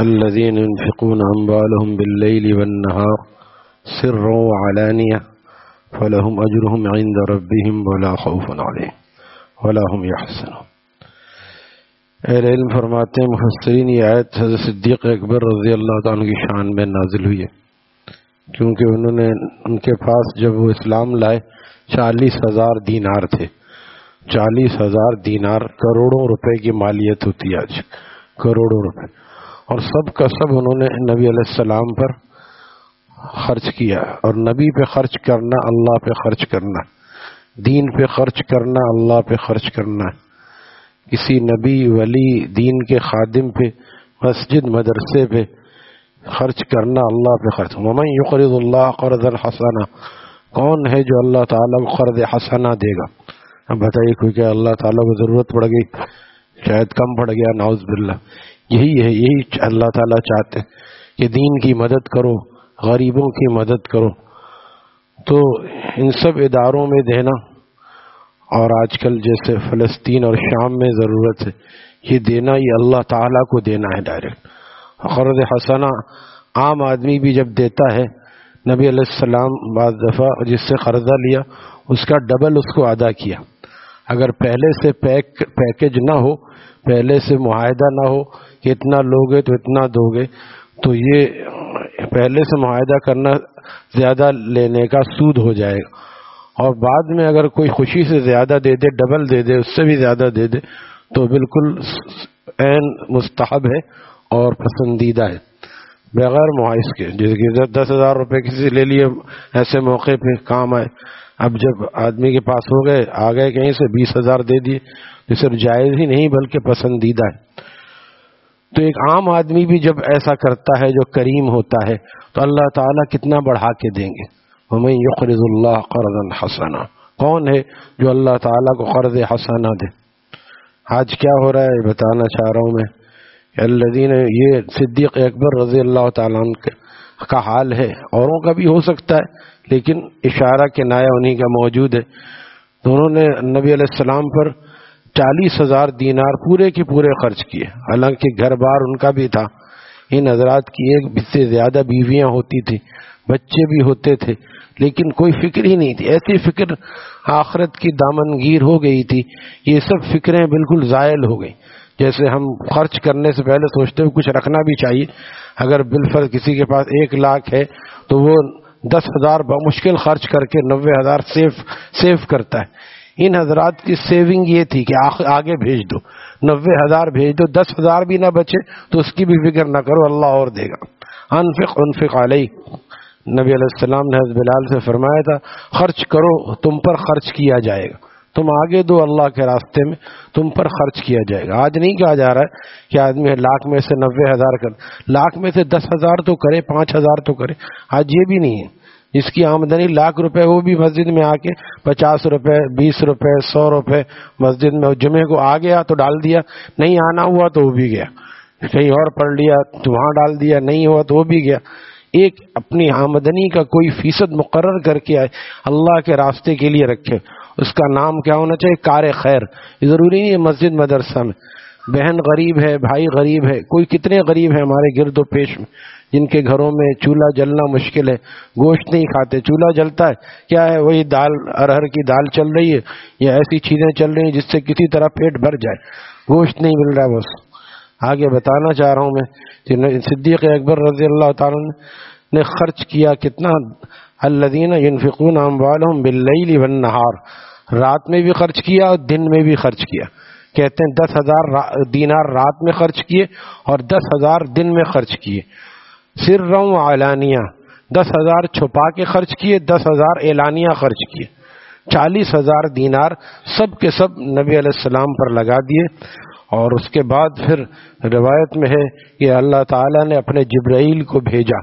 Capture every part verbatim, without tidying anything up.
الذين ينفقون أموالهم بالليل والنهار سرا وعلانية فلهم أجرهم عند ربهم ولا خوف عليهم ولا هم يحزنون۔ اہل علم فرماتے ہیں مفسرین یہ آیت حضرت صدیق اکبر رضی اللہ تعالیٰ کی شان میں نازل ہوئی ہے، کیونکہ انہوں نے ان کے پاس جب وہ اسلام لائے چالیس ہزار دینار تھے۔ چالیس ہزار دینار کروڑوں روپے کی مالیت ہوتی ہے آج، کروڑوں روپے، اور سب کا سب انہوں نے نبی علیہ السلام پر خرچ کیا۔ اور نبی پہ خرچ کرنا اللہ پہ خرچ کرنا، دین پہ خرچ کرنا اللہ پہ خرچ کرنا، کسی نبی ولی دین کے خادم پہ، مسجد مدرسے پہ خرچ کرنا اللہ پہ خرچ۔ ومن یقرض اللہ قرضا حسنا، کون ہے جو اللہ تعالیٰ کو قرض حسنا دے گا؟ اب بتائیے کوئی کہ اللہ تعالیٰ کو ضرورت پڑ گئی، شاید کم پڑ گیا، نعوذ باللہ، یہی ہے، یہی اللہ تعالیٰ چاہتے ہیں کہ دین کی مدد کرو، غریبوں کی مدد کرو۔ تو ان سب اداروں میں دینا، اور آج کل جیسے فلسطین اور شام میں ضرورت ہے، یہ دینا یہ اللہ تعالیٰ کو دینا ہے ڈائریکٹ۔ قرض حسنہ عام آدمی بھی جب دیتا ہے، نبی علیہ السلام بعض دفعہ جس سے قرضہ لیا اس کا ڈبل اس کو ادا کیا۔ اگر پہلے سے پیک پیکج نہ ہو، پہلے سے معاہدہ نہ ہو کہ اتنا لوگے تو اتنا دو گے، تو یہ پہلے سے معاہدہ کرنا زیادہ لینے کا سود ہو جائے گا، اور بعد میں اگر کوئی خوشی سے زیادہ دے دے، ڈبل دے دے، اس سے بھی زیادہ دے دے، تو بالکل عین مستحب ہے اور پسندیدہ ہے، بغیر معاوضے کے۔ جیسے کہ دس ہزار روپے کسی سے لے لیے ایسے موقع پہ کام آئے، اب جب آدمی کے پاس ہو گئے، آ گئے کہیں سے بیس ہزار دے دیے، تو صرف جائز ہی نہیں بلکہ پسندیدہ ہے۔ تو ایک عام آدمی بھی جب ایسا کرتا ہے جو کریم ہوتا ہے، تو اللہ تعالیٰ کتنا بڑھا کے دیں گے۔ وَمَن يُقْرِضُ اللَّهَ قَرْضًا حَسَنًا، کون ہے جو اللہ تعالیٰ کو قرض حسنہ دے؟ آج کیا ہو رہا ہے بتانا چاہ رہا ہوں میں، الذین، یہ صدیق اکبر رضی اللہ تعالیٰ عنہ کا حال ہے، اوروں کا بھی ہو سکتا ہے لیکن اشارہ کنایہ انہی کا موجود ہے۔ تو انہوں نے نبی علیہ السلام پر چالیس ہزار دینار پورے کے پورے خرچ کیے، حالانکہ گھر بار ان کا بھی تھا، ان حضرات کی ایک سے زیادہ بیویاں ہوتی تھی، بچے بھی ہوتے تھے، لیکن کوئی فکر ہی نہیں تھی۔ ایسی فکر آخرت کی دامنگیر ہو گئی تھی، یہ سب فکریں بالکل زائل ہو گئی۔ جیسے ہم خرچ کرنے سے پہلے سوچتے ہوئے کچھ رکھنا بھی چاہیے، اگر بالفرض کسی کے پاس ایک لاکھ ہے تو وہ دس ہزار بمشکل خرچ کر کے نوے ہزار سیف سیف کرتا ہے۔ ان حضرات کی سیونگ یہ تھی کہ آگے بھیج دو، نوے ہزار بھیج دو، دس ہزار بھی نہ بچے تو اس کی بھی فکر نہ کرو، اللہ اور دے گا۔ انفق انفق علیہ، نبی علیہ السلام نے حضرت بلال سے فرمایا تھا خرچ کرو، تم پر خرچ کیا جائے گا، تم آگے دو اللہ کے راستے میں، تم پر خرچ کیا جائے گا۔ آج نہیں کہا جا رہا ہے کہ آدمی لاکھ میں سے نوے ہزار کر، لاکھ میں سے دس ہزار تو کرے، پانچ ہزار تو کرے، آج یہ بھی نہیں ہے۔ جس کی آمدنی لاکھ روپے، وہ بھی مسجد میں آ کے پچاس روپے، بیس روپے، سو روپے مسجد میں، جمعے کو آ گیا تو ڈال دیا، نہیں آنا ہوا تو وہ بھی گیا، کہیں اور پڑھ لیا تو وہاں ڈال دیا، نہیں ہوا تو وہ بھی گیا۔ ایک اپنی آمدنی کا کوئی فیصد مقرر کر کے آئے، اللہ کے راستے کے لیے رکھے، اس کا نام کیا ہونا چاہیے؟ کار خیر۔ ضروری نہیں ہے مسجد مدرسہ میں، بہن غریب ہے، بھائی غریب ہے، کوئی کتنے غریب ہیں ہمارے گرد و پیش میں جن کے گھروں میں چولہا جلنا مشکل ہے، گوشت نہیں کھاتے، چولہا جلتا ہے کیا ہے؟ وہی دال، ارہر کی دال چل رہی ہے یا ایسی چیزیں چل رہی ہیں جس سے کسی طرح پیٹ بھر جائے، گوشت نہیں مل رہا۔ بس آگے بتانا چاہ رہا ہوں میں کہ صدیق اکبر رضی اللہ تعالیٰ نے خرچ کیا کتنا، الذین ينفقون اموالهم باللیل والنہار، رات میں بھی خرچ کیا اور دن میں بھی خرچ کیا۔ کہتے ہیں دس ہزار دینار رات میں خرچ کیے اور دس ہزار دن میں خرچ کیے، سرا وعلانیہ، دس ہزار چھپا کے خرچ کیے، دس ہزار اعلانیہ خرچ کیے، چالیس ہزار دینار سب کے سب نبی علیہ السلام پر لگا دیے۔ اور اس کے بعد پھر روایت میں ہے کہ اللہ تعالیٰ نے اپنے جبرائیل کو بھیجا،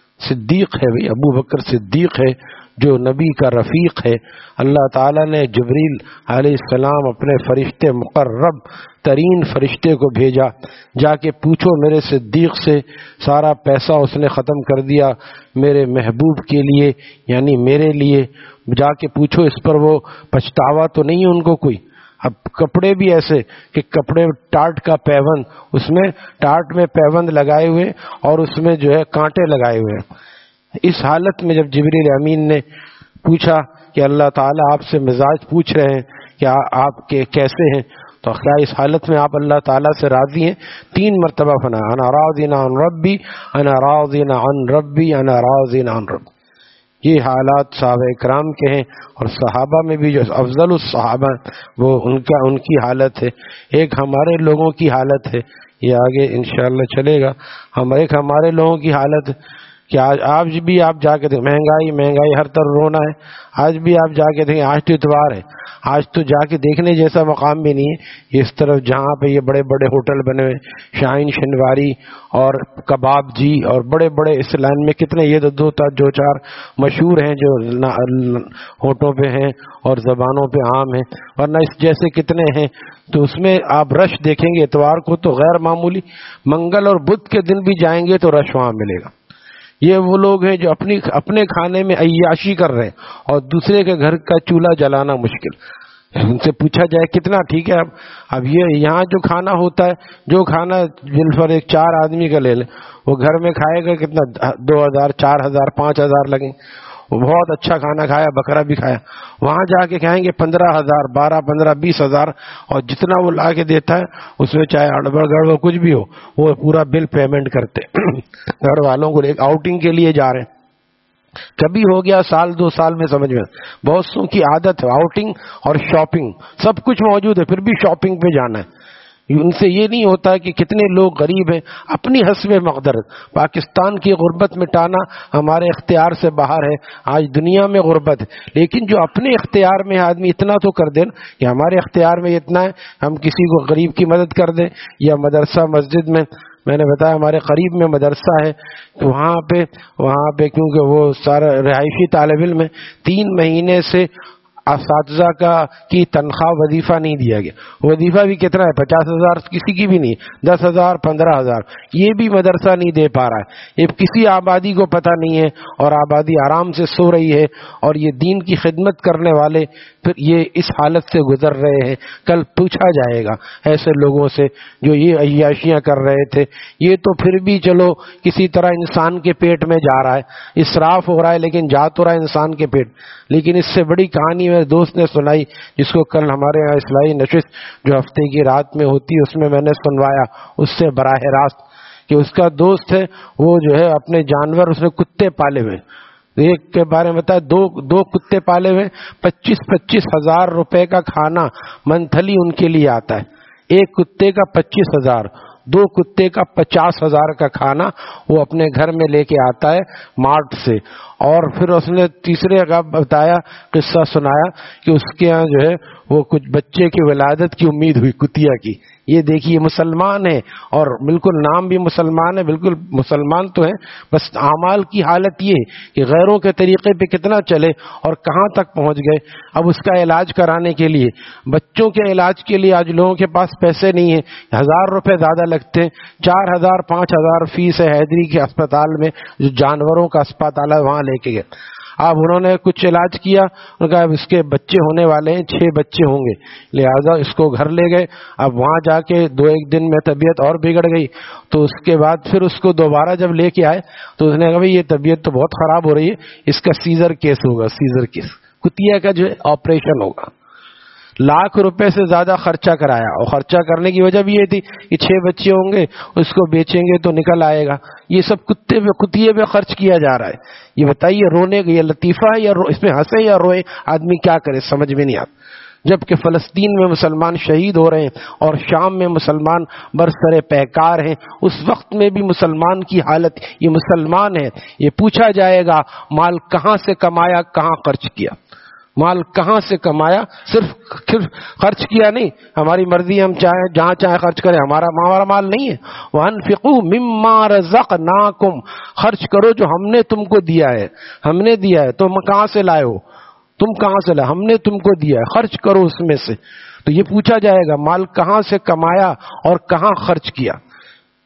صدیق ہے بھائی، ابو بکر صدیق ہے جو نبی کا رفیق ہے، اللہ تعالیٰ نے جبریل علیہ السلام اپنے فرشتے مقرب ترین فرشتے کو بھیجا، جا کے پوچھو میرے صدیق سے، سارا پیسہ اس نے ختم کر دیا میرے محبوب کے لیے، یعنی میرے لیے، جا کے پوچھو اس پر وہ پچھتاوا تو نہیں ان کو کوئی۔ اب کپڑے بھی ایسے کہ کپڑے ٹاٹ کا پیوند، اس میں ٹاٹ میں پیوند لگائے ہوئے اور اس میں جو ہے کانٹے لگائے ہوئے ہیں۔ اس حالت میں جب جبریل امین نے پوچھا کہ اللہ تعالیٰ آپ سے مزاج پوچھ رہے ہیں کہ آپ کے کیسے ہیں، تو کیا اس حالت میں آپ اللہ تعالیٰ سے راضی ہیں؟ تین مرتبہ فنا انا راضین عن ربی انا راضین عن ربی انا راضین عن ربی۔ یہ حالات صحابہ اکرام کے ہیں، اور صحابہ میں بھی جو افضل الصحابہ وہ ان کا ان کی حالت ہے۔ ایک ہمارے لوگوں کی حالت ہے، یہ آگے انشاءاللہ چلے گا۔ ہم ایک ہمارے لوگوں کی حالت کہ آج آج بھی آپ جا کے دیکھیں مہنگائی مہنگائی ہر طرف رونا ہے۔ آج بھی آپ جا کے دیکھیں، آج تو اتوار ہے، آج تو جا کے دیکھنے جیسا مقام بھی نہیں ہے۔ اس طرف جہاں پہ یہ بڑے بڑے ہوٹل بنے ہوئے، شاہین شنواری اور کباب جی اور بڑے بڑے اس لائن میں کتنے یہ دو جو چار مشہور ہیں جو ہوٹوں پہ ہیں اور زبانوں پہ عام ہیں، ورنہ اس جیسے کتنے ہیں۔ تو اس میں آپ رش دیکھیں گے اتوار کو تو غیر معمولی، منگل اور بدھ کے دن بھی جائیں گے تو رش وہاں ملے گا۔ یہ وہ لوگ ہیں جو اپنی اپنے کھانے میں عیاشی کر رہے ہیں اور دوسرے کے گھر کا چولہا جلانا مشکل۔ ان سے پوچھا جائے کتنا ٹھیک ہے، اب اب یہ یہاں جو کھانا ہوتا ہے، جو کھانا بالفر ایک چار آدمی کا لے لیں، وہ گھر میں کھائے گا کتنا، دو ہزار چار ہزار پانچ ہزار لگیں۔ وہ بہت اچھا کھانا کھایا، بکرا بھی کھایا، وہاں جا کے کھائیں گے پندرہ ہزار بارہ پندرہ بیس ہزار، اور جتنا وہ لا کے دیتا ہے اس میں چاہے اڑبڑ گڑبڑ کچھ بھی ہو وہ پورا بل پیمنٹ کرتے گھر والوں کو لے آؤٹنگ کے لیے جا رہے ہیں۔ کبھی ہو گیا سال دو سال میں سمجھ میں، بہت سو کی عادت ہے آؤٹنگ اور شاپنگ، سب کچھ موجود ہے پھر بھی شاپنگ پہ جانا ہے۔ ان سے یہ نہیں ہوتا کہ کتنے لوگ غریب ہیں، اپنی حسب مقدرت۔ پاکستان کی غربت مٹانا ہمارے اختیار سے باہر ہے، آج دنیا میں غربت ہے، لیکن جو اپنے اختیار میں آدمی اتنا تو کر دے کہ ہمارے اختیار میں اتنا ہے، ہم کسی کو غریب کی مدد کر دیں، یا مدرسہ مسجد میں میں نے بتایا ہمارے قریب میں مدرسہ ہے، وہاں پہ وہاں پہ کیونکہ وہ سارا رہائشی طالب علم ہے، تین مہینے سے اساتذہ کا کی تنخواہ وظیفہ نہیں دیا گیا۔ وظیفہ بھی کتنا ہے، پچاس ہزار کسی کی بھی نہیں، دس ہزار پندرہ ہزار، یہ بھی مدرسہ نہیں دے پا رہا ہے۔ یہ کسی آبادی کو پتہ نہیں ہے، اور آبادی آرام سے سو رہی ہے، اور یہ دین کی خدمت کرنے والے پھر یہ اس حالت سے گزر رہے ہیں۔ کل پوچھا جائے گا ایسے لوگوں سے جو یہ عیاشیاں کر رہے تھے، یہ تو پھر بھی چلو کسی طرح انسان کے پیٹ میں جا رہا ہے، اسراف ہو رہا ہے لیکن جا تو رہا ہے انسان کے پیٹ۔ لیکن اس سے بڑی کہانی میرے دوست نے سنائی، جس کو کل ہمارے یہاں اصلاحی نشست جو ہفتے کی رات میں ہوتی ہے اس میں میں نے سنوایا اس سے براہ راست، کہ اس کا دوست ہے وہ جو ہے اپنے جانور، اس نے کتے پالے ہوئے، ایک کے بارے میں بتایا دو دو کتے پالے ہوئے، پچیس پچیس ہزار روپے کا کھانا منتھلی ان کے لیے آتا ہے، ایک کتے کا پچیس ہزار، دو کتے کا پچاس ہزار کا کھانا وہ اپنے گھر میں لے کے آتا ہے مارٹ سے۔ اور پھر اس نے تیسرے کا بتایا قصہ سنایا کہ اس کے یہاں جو ہے وہ کچھ بچے کی ولادت کی امید ہوئی کتیا کی۔ یہ دیکھیے مسلمان ہے اور بالکل نام بھی مسلمان ہے، بالکل مسلمان تو ہے، بس اعمال کی حالت یہ کہ غیروں کے طریقے پہ کتنا چلے اور کہاں تک پہنچ گئے۔ اب اس کا علاج کرانے کے لیے، بچوں کے علاج کے لیے آج لوگوں کے پاس پیسے نہیں ہیں، ہزار روپے زیادہ لگتے ہیں، چار ہزار پانچ ہزار فیس ہے حیدری کے اسپتال میں، جو جانوروں کا اسپتال ہے وہاں لے کے گئے۔ اب انہوں نے کچھ علاج کیا، انہوں نے کہا اب اس کے بچے ہونے والے ہیں، چھ بچے ہوں گے، لہذا اس کو گھر لے گئے۔ اب وہاں جا کے دو ایک دن میں طبیعت اور بگڑ گئی، تو اس کے بعد پھر اس کو دوبارہ جب لے کے آئے تو اس نے کہا بھائی یہ طبیعت تو بہت خراب ہو رہی ہے، اس کا سیزر کیس ہوگا، سیزر کیس کتیا کا جو ہے آپریشن ہوگا۔ لاکھ روپے سے زیادہ خرچہ کرایا، اور خرچہ کرنے کی وجہ بھی یہ تھی کہ چھ بچے ہوں گے، اس کو بیچیں گے تو نکل آئے گا۔ یہ سب کتے پہ کتیے پہ خرچ کیا جا رہا ہے۔ یہ بتائیے رونے کا یہ لطیفہ ہے یا رو اس میں ہنسے یا روئے؟ آدمی کیا کرے سمجھ میں نہیں آتا۔ جبکہ فلسطین میں مسلمان شہید ہو رہے ہیں اور شام میں مسلمان برسر پیکار ہیں، اس وقت میں بھی مسلمان کی حالت، یہ مسلمان ہے، یہ پوچھا جائے گا مال کہاں سے کمایا، کہاں خرچ کیا، مال کہاں سے کمایا، صرف صرف خرچ کیا نہیں، ہماری مرضی ہم چاہیں جہاں چاہیں خرچ کریں، ہمارا ہمارا مال نہیں ہے۔ وَأَنفِقُوا مِمَّا رَزَقْنَاكُمْ، خرچ کرو جو ہم نے تم کو دیا ہے، ہم نے دیا ہے، تم کہاں سے لائے ہو، تم کہاں سے لائے، ہم نے تم کو دیا ہے، خرچ کرو اس میں سے۔ تو یہ پوچھا جائے گا مال کہاں سے کمایا اور کہاں خرچ کیا۔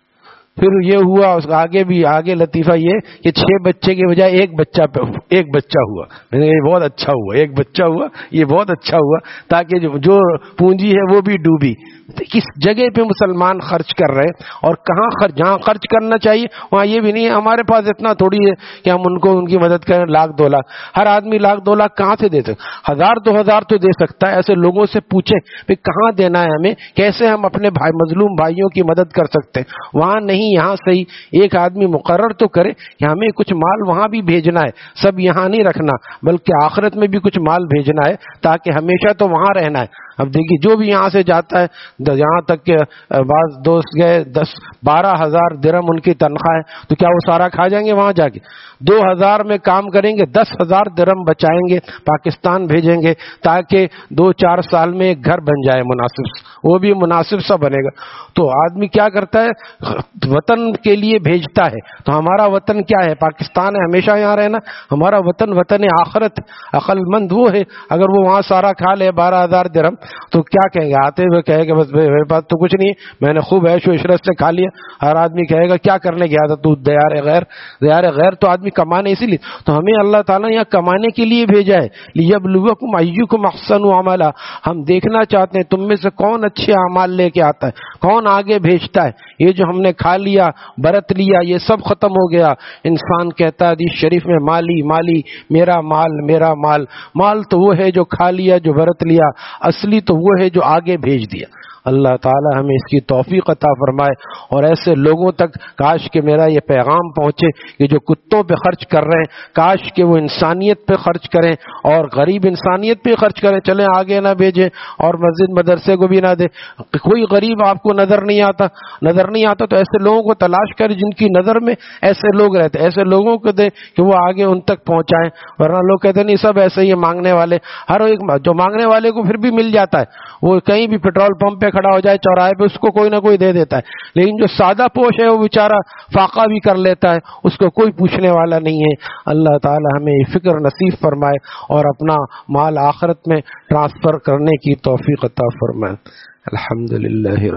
پھر یہ ہوا اس آگے بھی آگے لطیفہ یہ کہ چھ بچے کے بجائے ایک بچہ پہ ایک بچہ ہوا. میں نے یہ بہت اچھا ہوا, ایک بچہ ہوا, یہ بہت اچھا ہوا, تاکہ جو, جو پونجی ہے وہ بھی ڈوبی. کس جگہ پہ مسلمان خرچ کر رہے اور کہاں خرچ, جہاں خرچ کرنا چاہیے وہاں یہ بھی نہیں ہے. ہمارے پاس اتنا تھوڑی ہے کہ ہم ان کو ان کی مدد کریں. لاکھ دو لاکھ ہر آدمی لاکھ دو لاکھ کہاں سے دے سکتا؟ ہزار دو ہزار تو دے سکتا ہے. ایسے لوگوں سے پوچھیں کہ کہاں دینا ہے ہمیں, کیسے ہم اپنے بھائی مظلوم بھائیوں کی مدد کر سکتے ہیں. وہاں نہیں, یہاں صحیح. ایک آدمی مقرر تو کرے کہ ہمیں کچھ مال وہاں بھی بھیجنا ہے, سب یہاں نہیں رکھنا بلکہ آخرت میں بھی کچھ مال بھیجنا ہے تاکہ ہمیشہ تو وہاں رہنا ہے. اب دیکھیے جو بھی یہاں سے جاتا ہے, یہاں تک کہ بعض دوست گئے دس بارہ ہزار درہم ان کی تنخواہ ہے, تو کیا وہ سارا کھا جائیں گے وہاں جا کے؟ دو ہزار میں کام کریں گے, دس ہزار درہم بچائیں گے, پاکستان بھیجیں گے تاکہ دو چار سال میں ایک گھر بن جائے مناسب, وہ بھی مناسب سا بنے گا. تو آدمی کیا کرتا ہے, وطن کے لیے بھیجتا ہے. تو ہمارا وطن کیا ہے؟ پاکستان ہے, ہمیشہ یہاں رہنا. ہمارا وطن وطن آخرت. عقل مند وہ ہے اگر وہ وہاں سارا کھا لے بارہ ہزار درہم تو کیا کہیں گے؟ آتے ہوئے کہے گا بس میرے پاس تو کچھ نہیں, میں نے خوب عیش و عشرت سے کھا لیا. ہر آدمی کہے گا کیا کرنے گیا تھا تو؟ دیار غیر, دیار غیر تو آدمی کمانے اسی لیے. تو ہمیں اللہ تعالیٰ یہاں کمانے کے لیے بھیجا ہے. لیبلوکم ایکم احسن عملا, ہم دیکھنا چاہتے ہیں تم میں سے کون اچھے اعمال لے کے آتا ہے, کون آگے بھیجتا ہے. یہ جو ہم نے کھا لیا برت لیا یہ سب ختم ہو گیا. انسان کہتا ہے حدیث شریف میں مالی مالی, میرا مال میرا مال. مال تو وہ ہے جو کھا لیا, جو برت لیا. اصلی تو وہ ہے جو آگے بھیج دیا. اللہ تعالی ہمیں اس کی توفیق عطا فرمائے. اور ایسے لوگوں تک کاش کہ میرا یہ پیغام پہنچے کہ جو کتوں پہ خرچ کر رہے ہیں کاش کہ وہ انسانیت پہ خرچ کریں اور غریب انسانیت پہ خرچ کریں. چلیں آگے نہ بھیجیں اور مسجد مدرسے کو بھی نہ دیں. کوئی غریب آپ کو نظر نہیں آتا نظر نہیں آتا تو ایسے لوگوں کو تلاش کریں جن کی نظر میں ایسے لوگ رہتے, ایسے لوگوں کو دیں کہ وہ آگے ان تک پہنچائیں. ورنہ لوگ کہتے نہیں سب ایسے ہی مانگنے والے. ہر ایک جو مانگنے والے کو پھر بھی مل جاتا ہے, وہ کہیں بھی پیٹرول پمپ پہ کھڑا ہو جائے چوراہے پہ اس کو کوئی نہ کوئی دے دیتا ہے. لیکن جو سادہ پوش ہے وہ بیچارہ فاقہ بھی کر لیتا ہے, اس کو کوئی پوچھنے والا نہیں ہے. اللہ تعالی ہمیں فکر نصیب فرمائے اور اپنا مال آخرت میں ٹرانسفر کرنے کی توفیق عطا فرمائے. الحمدللہ.